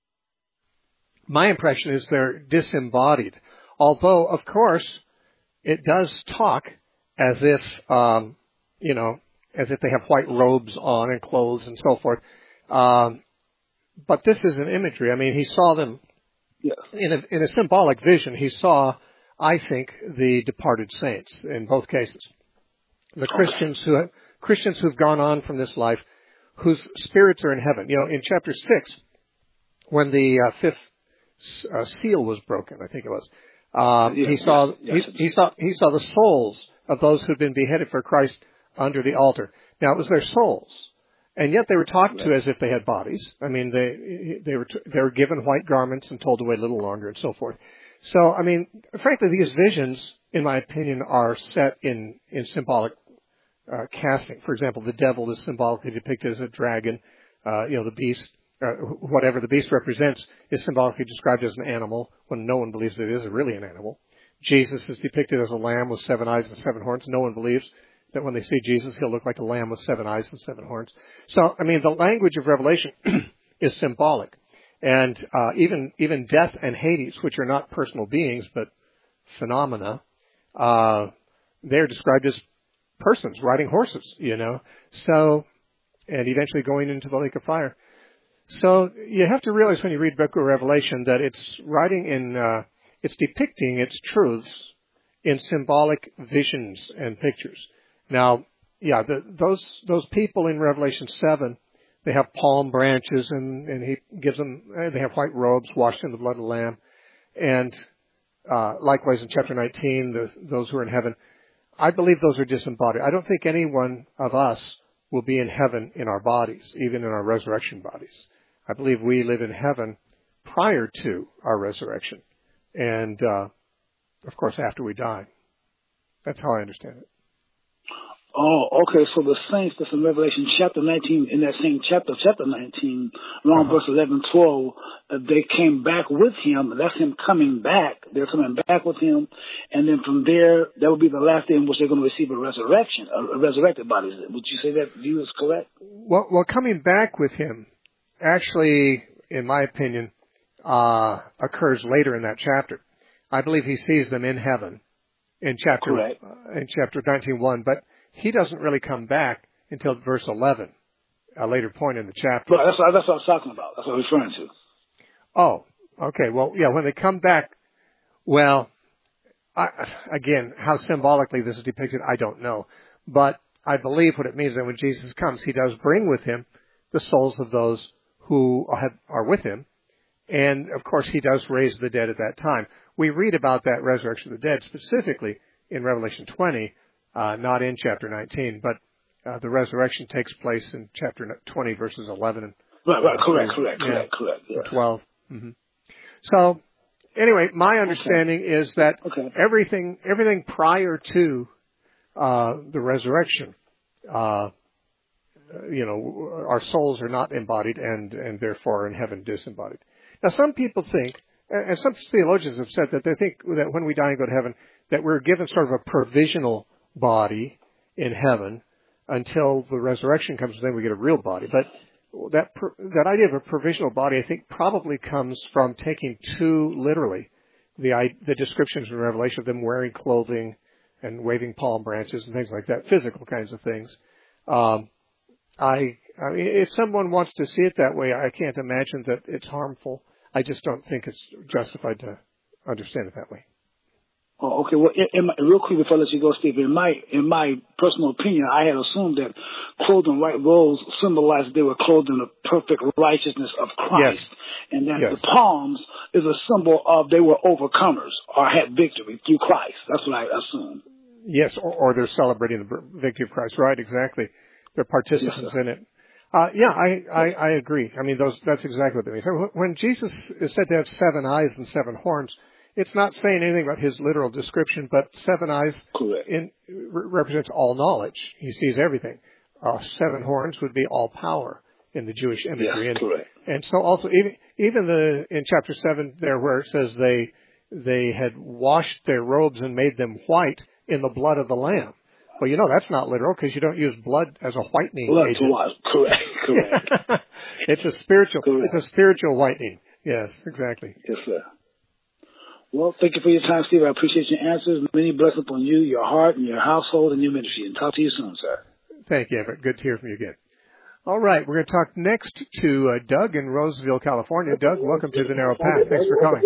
My impression is they're disembodied. Although, of course, it does talk as if, um, you know, as if they have white robes on and clothes and so forth. Um, but this is an imagery. I mean, he saw them yeah. in, a, in a symbolic vision. He saw, I think, the departed saints in both cases. The Christians who have, Christians who've gone on from this life, whose spirits are in heaven. You know, in chapter six, when the uh, fifth uh, seal was broken, I think it was, uh, yes, he saw yes, yes. He, he saw he saw the souls of those who'd been beheaded for Christ under the altar. Now, it was their souls, and yet they were talked to as if they had bodies. I mean, they they were they were given white garments and told to wait a little longer and so forth. So, I mean, frankly, these visions, in my opinion, are set in in symbolic uh, casting. For example, the devil is symbolically depicted as a dragon. Uh, you know, the beast, uh, whatever the beast represents, is symbolically described as an animal when no one believes it is really an animal. Jesus is depicted as a lamb with seven eyes and seven horns. No one believes that when they see Jesus, he'll look like a lamb with seven eyes and seven horns. So, I mean, the language of Revelation is symbolic. And uh, even even death and Hades, which are not personal beings but phenomena, uh, they're described as persons riding horses, you know. So, and eventually going into the lake of fire. So you have to realize when you read Book of Revelation that it's writing in, uh, it's depicting its truths in symbolic visions and pictures. Now, yeah, the, those those people in Revelation seven, they have palm branches, and, and he gives them, they have white robes washed in the blood of the Lamb. And uh, likewise in chapter nineteen, the, those who are in heaven, I believe those are disembodied. I don't think any one of us will be in heaven in our bodies, even in our resurrection bodies. I believe we live in heaven prior to our resurrection, and uh, of course after we die. That's how I understand it. Oh, okay. So the saints that's in Revelation chapter nineteen, in that same chapter, chapter nineteen, around uh-huh. verse eleven, twelve, uh, they came back with him. That's him coming back. They're coming back with him. And then from there, that will be the last day in which they're going to receive a resurrection, a, a resurrected body. Would you say that view is correct? Well, well, coming back with him, actually, in my opinion, uh, occurs later in that chapter. I believe he sees them in heaven in chapter, uh, in chapter nineteen one, but he doesn't really come back until verse eleven, a later point in the chapter. Right, that's, what, that's what I was talking about. That's what I was referring to. Oh, okay. Well, yeah, when they come back, well, I, again, how symbolically this is depicted, I don't know. But I believe what it means that when Jesus comes, he does bring with him the souls of those who have, are with him. And, of course, he does raise the dead at that time. We read about that resurrection of the dead specifically in Revelation twenty, Uh, not in chapter nineteen, but uh, the resurrection takes place in chapter twenty, verses eleven and right, right, correct, correct, yeah, correct, correct, yeah. twelve. Mm-hmm. So, anyway, my understanding okay. is that okay. everything, everything prior to uh, the resurrection, uh, you know, our souls are not embodied and and therefore in heaven disembodied. Now, some people think, and some theologians have said that they think that when we die and go to heaven, that we're given sort of a provisional body in heaven until the resurrection comes, then we get a real body. But that that idea of a provisional body, I think, probably comes from taking too literally the the descriptions in Revelation of them wearing clothing and waving palm branches and things like that, physical kinds of things. Um, I, I mean, if someone wants to see it that way, I can't imagine that it's harmful. I just don't think it's justified to understand it that way. Oh, okay. Well, in, in my, real quick before I let you go, Steve, in my in my personal opinion, I had assumed that clothed in white robes symbolized they were clothed in the perfect righteousness of Christ, yes. and that yes. the palms is a symbol of they were overcomers or had victory through Christ. That's what I assumed. Yes, or, or they're celebrating the victory of Christ. Right, exactly. They're participants yes, in it. Uh, yeah, I, I, I agree. I mean, those that's exactly what they mean. So when Jesus is said to have seven eyes and seven horns, it's not saying anything about his literal description, but seven eyes in, represents all knowledge. He sees everything. Uh, seven horns would be all power in the Jewish imagery. Yeah, and, correct. and so also, even, even the, in chapter seven there where it says they, they had washed their robes and made them white in the blood of the Lamb. Well, you know, that's not literal because you don't use blood as a whitening blood agent. To wash. Correct, correct. It's a spiritual, correct. it's a spiritual whitening. Yes, exactly. Yes, sir. Well, thank you for your time, Steve. I appreciate your answers. Many blessings on you, your heart, and your household, and your ministry. And talk to you soon, sir. Thank you, Everett. Good to hear from you again. All right, we're going to talk next to uh, Doug in Roseville, California. Doug, welcome to the Narrow Path. Thanks for coming.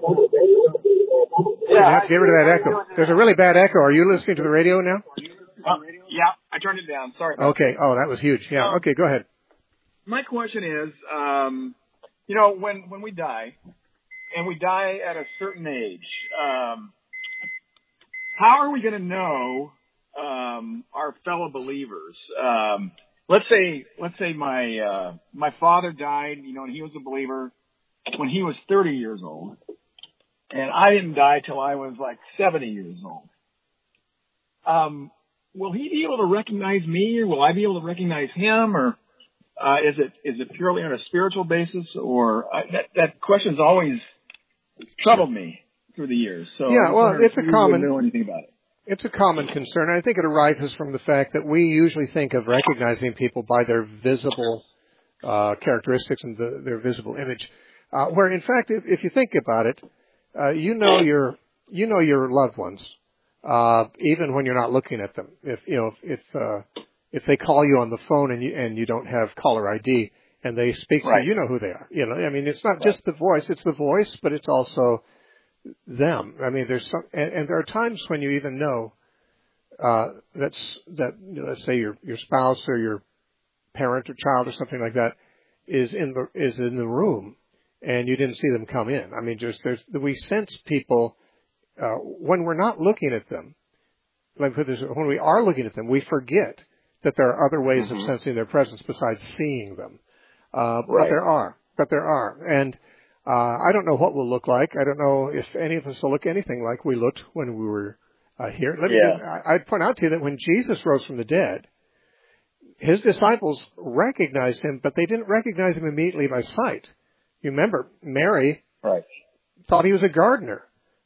Yeah, have to get rid of that echo. There's a really bad echo. Are you listening to the radio now? Uh, yeah, I turned it down. Sorry. Okay. Oh, that was huge. Yeah. Um, okay, go ahead. My question is, um, you know, when when we die, and we die at a certain age, um, how are we going to know um, our fellow believers? Um, let's say, let's say my uh, my father died, you know, and he was a believer when he was thirty years old, and I didn't die till I was like seventy years old. Um, will he be able to recognize me, or will I be able to recognize him, or uh, is it is it purely on a spiritual basis? Or uh, that that question's always troubled me through the years. So yeah, well, it's a common. Know anything about it. It's a common concern. I think it arises from the fact that we usually think of recognizing people by their visible uh, characteristics and the, their visible image, uh, where in fact, if, if you think about it, uh, you know your you know your loved ones. Uh, even when you're not looking at them, if you know if if, uh, if they call you on the phone and you and you don't have caller I D and they speak right. to you, you know who they are. You know, I mean, it's not right. just the voice; it's the voice, but it's also them. I mean, there's some, and, and there are times when you even know uh, that's that you know, let's say your your spouse or your parent or child or something like that is in the is in the room, and you didn't see them come in. I mean, just there's we sense people uh, when we're not looking at them. Let me put this: when we are looking at them, we forget that there are other ways mm-hmm. of sensing their presence besides seeing them. Uh, right. But there are, but there are, and uh, I don't know what we'll look like. I don't know if any of us will look anything like we looked when we were uh, here. Let me. Yeah. I'd point out to you that when Jesus rose from the dead, his disciples recognized him, but they didn't recognize him immediately by sight. You remember, Mary right. thought he was a gardener,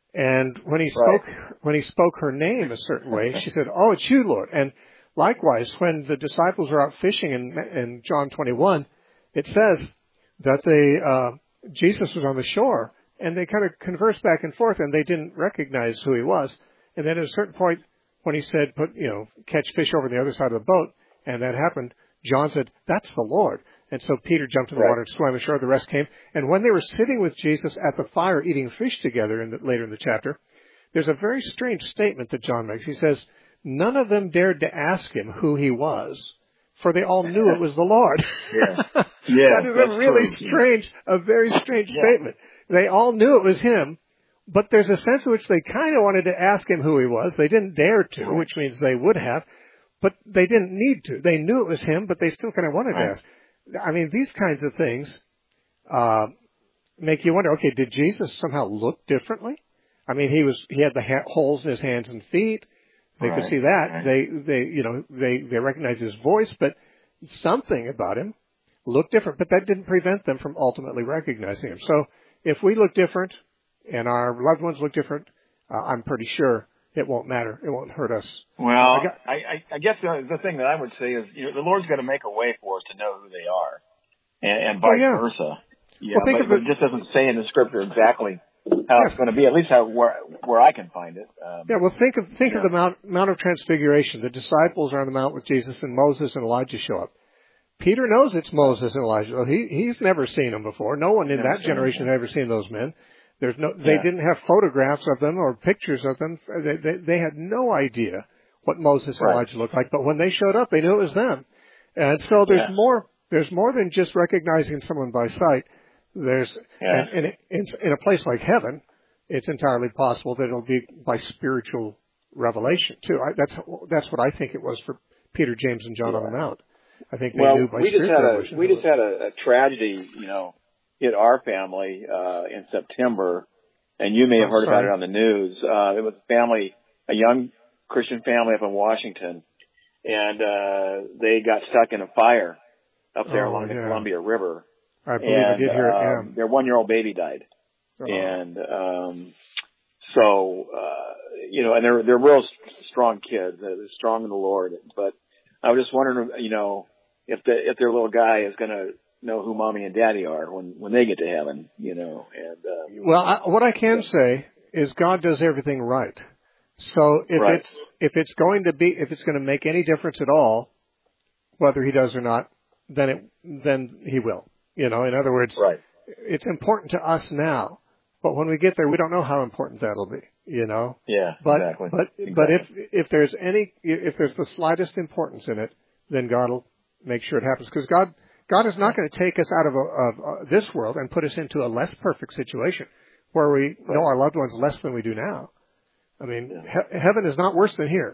and when he spoke, right. when he spoke her name a certain way, she said, "Oh, it's you, Lord." And likewise, when the disciples were out fishing in, in John twenty-one, it says that they uh, Jesus was on the shore, and they kind of conversed back and forth, and they didn't recognize who he was. And then at a certain point, when he said, "Put you know, catch fish over the other side of the boat," and that happened, John said, "That's the Lord." And so Peter jumped in the right. water and swam ashore. The rest came. And when they were sitting with Jesus at the fire eating fish together in the, later in the chapter, there's a very strange statement that John makes. He says, none of them dared to ask him who he was, for they all knew it was the Lord. Yeah, yeah, that is a really true. strange, a very strange yeah. statement. They all knew it was him, but there's a sense in which they kind of wanted to ask him who he was. They didn't dare to, right. which means they would have, but they didn't need to. They knew it was him, but they still kind of wanted right. to ask. I mean, these kinds of things uh, make you wonder, okay, did Jesus somehow look differently? I mean, he was he had the ha- holes in his hands and feet. They right. could see that. Right. They they you know they they recognized his voice, but something about him looked different. But that didn't prevent them from ultimately recognizing him. So if we look different and our loved ones look different, uh, I'm pretty sure it won't matter. It won't hurt us. Well, I, got, I, I, I guess the, the thing that I would say is, you know, the Lord's going to make a way for us to know who they are, and, and vice oh, yeah. versa. Yeah, well, think but, of the, but it just doesn't say in the scripture exactly how yeah. it's going to be. At least how where where I can find it. Um, yeah. Well, think of think yeah. of the Mount Mount of Transfiguration. The disciples are on the mount with Jesus, and Moses and Elijah show up. Peter knows it's Moses and Elijah. Well, he he's never seen them before. No one in never that generation had ever seen those men. There's no, they yeah. didn't have photographs of them or pictures of them. They, they, they had no idea what Moses and right. Elijah looked like. But when they showed up, they knew it was them. And so there's yeah. more. There's more than just recognizing someone by sight. There's yeah. and, and in, in a place like heaven, it's entirely possible that it'll be by spiritual revelation too. I, that's that's what I think it was for Peter, James, and John yeah. on the Mount. I think they well, knew by we just spiritual had revelation. a we just had a, a tragedy, you know, hit our family uh, in September, and you may have I'm heard sorry. about it on the news. Uh, it was a family, a young Christian family up in Washington, and uh, they got stuck in a fire up there Oh, along the yeah. Columbia River. I believe and, I did hear it. um, Yeah. Their one-year-old baby died, Oh. and um, so uh, you know, and they're they're real strong kids. They're strong in the Lord. But I was just wondering, you know, if the if their little guy is going to know who mommy and daddy are when when they get to heaven, you know. And uh, well, I, what I can say is God does everything right. So if right. it's if it's going to be if it's going to make any difference at all, whether He does or not, then it then He will. You know, in other words, right. it's important to us now, but when we get there, we don't know how important that'll be. You know. Yeah. But exactly. but exactly. but if if there's any if there's the slightest importance in it, then God will make sure it happens, because God. God is not going to take us out of, a, of uh, this world and put us into a less perfect situation where we right. know our loved ones less than we do now. I mean, yeah. he- heaven is not worse than here.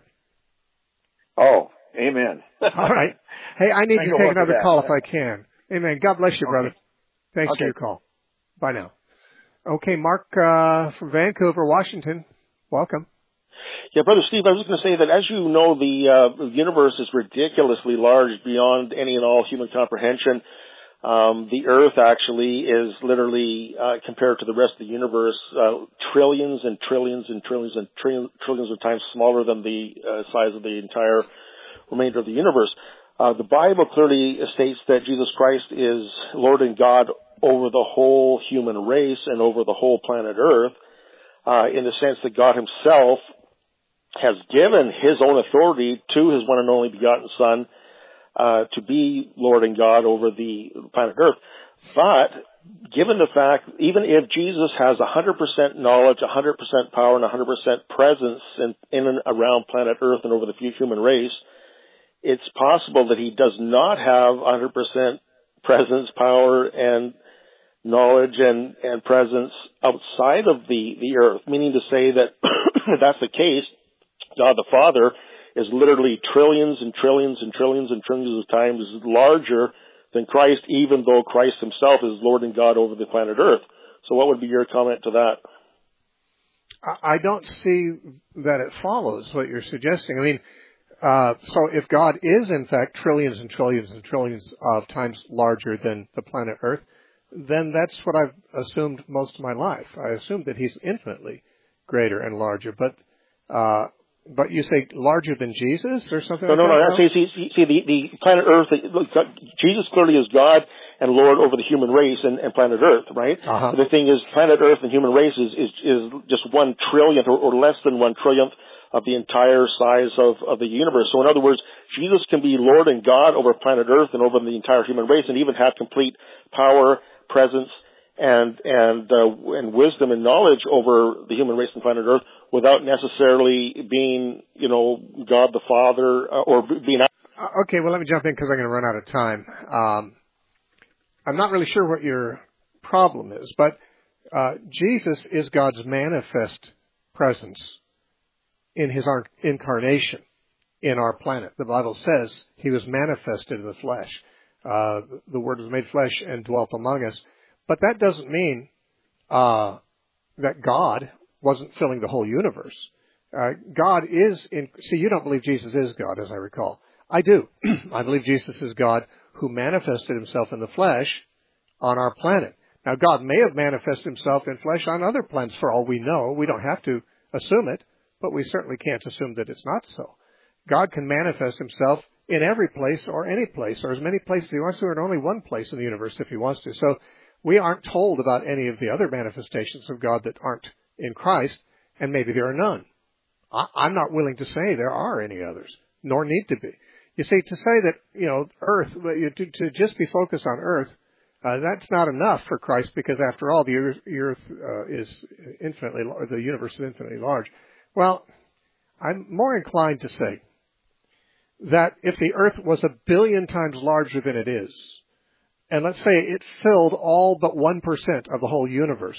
Oh, amen. All right. Hey, I need I to go take on to another that. call if I can. Amen. God bless you, Okay. brother. Thanks Okay. for your call. Bye now. Okay, Mark uh, from Vancouver, Washington. Welcome. Yeah, Brother Steve, I was going to say that, as you know, the, uh, the universe is ridiculously large beyond any and all human comprehension. Um, the Earth actually is literally, uh, compared to the rest of the universe, uh, trillions and trillions and trillions and tri- trillions of times smaller than the uh, size of the entire remainder of the universe. Uh, the Bible clearly states that Jesus Christ is Lord and God over the whole human race and over the whole planet Earth, uh, in the sense that God Himself has given His own authority to His one and only begotten Son uh, to be Lord and God over the planet Earth. But given the fact, even if Jesus has one hundred percent knowledge, one hundred percent power, and one hundred percent presence in, in and around planet Earth and over the human race, it's possible that he does not have one hundred percent presence, power, and knowledge and, and presence outside of the, the earth, meaning to say that if that's the case, God the Father is literally trillions and trillions and trillions and trillions of times larger than Christ, even though Christ himself is Lord and God over the planet Earth. So what would be your comment to that? I don't see that it follows what you're suggesting. I mean, uh, so if God is in fact trillions and trillions and trillions of times larger than the planet Earth, then that's what I've assumed most of my life. I assumed that he's infinitely greater and larger. But uh, but you say larger than Jesus or something? No, like no, that? no. See, see, see, see the, the planet Earth, Jesus clearly is God and Lord over the human race and, and planet Earth, right? Uh-huh. But the thing is, planet Earth and human race is, is, is just one trillionth or, or less than one trillionth of the entire size of, of the universe. So in other words, Jesus can be Lord and God over planet Earth and over the entire human race and even have complete power, presence, and and uh, and wisdom and knowledge over the human race and planet Earth without necessarily being, you know, God the Father uh, or being... Okay, well, let me jump in because I'm going to run out of time. Um, I'm not really sure what your problem is, but uh, Jesus is God's manifest presence in his incarnation in our planet. The Bible says he was manifested in the flesh. Uh, the Word was made flesh and dwelt among us. But that doesn't mean uh, that God wasn't filling the whole universe. Uh, God is in... See, you don't believe Jesus is God, as I recall. I do. I believe Jesus is God who manifested himself in the flesh on our planet. Now, God may have manifested himself in flesh on other planets for all we know. We don't have to assume it, but we certainly can't assume that it's not so. God can manifest himself in every place or any place, or as many places he wants to, or in only one place in the universe if he wants to. So we aren't told about any of the other manifestations of God that aren't in Christ, and maybe there are none. I, I'm not willing to say there are any others, nor need to be. You see, to say that, you know, Earth, to, to just be focused on Earth, uh, that's not enough for Christ, because after all, the Earth, the Earth uh, is infinitely, or the universe is infinitely large. Well, I'm more inclined to say that if the Earth was a billion times larger than it is, and let's say it filled all but one percent of the whole universe,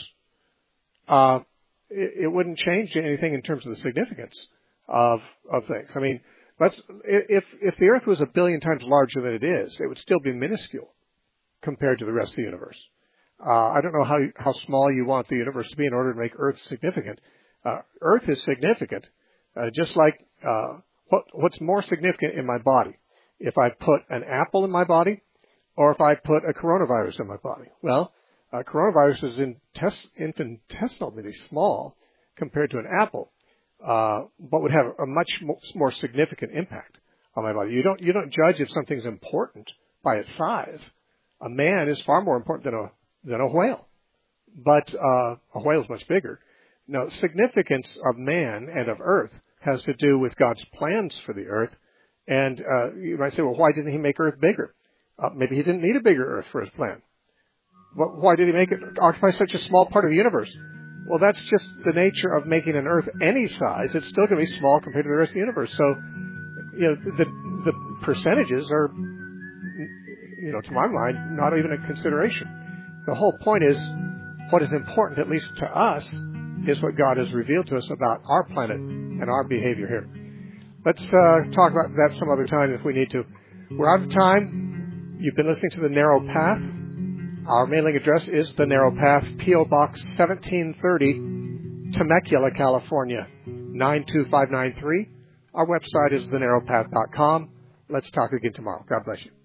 uh, it, it wouldn't change anything in terms of the significance of of things. I mean, let's if if the Earth was a billion times larger than it is, it would still be minuscule compared to the rest of the universe. Uh, I don't know how how small you want the universe to be in order to make Earth significant. Uh, Earth is significant, uh, just like uh, what what's more significant in my body. If I put an apple in my body, or if I put a coronavirus in my body. Well, a coronavirus is infinitesimally small compared to an apple, uh, but would have a much more significant impact on my body. You don't you don't judge if something's important by its size. A man is far more important than a than a whale, but uh, a whale is much bigger. No, significance of man and of Earth has to do with God's plans for the Earth. And uh, you might say, well, why didn't he make Earth bigger? Uh, maybe he didn't need a bigger Earth for his plan. But why did he make it occupy such a small part of the universe? Well, that's just the nature of making an Earth any size. It's still going to be small compared to the rest of the universe. So, you know, the the percentages are, you know, to my mind, not even a consideration. The whole point is, what is important, at least to us, is what God has revealed to us about our planet and our behavior here. Let's uh, talk about that some other time if we need to. We're out of time. You've been listening to The Narrow Path. Our mailing address is The Narrow Path, P O Box seventeen thirty, Temecula, California, nine two five nine three. Our website is the narrow path dot com. Let's talk again tomorrow. God bless you.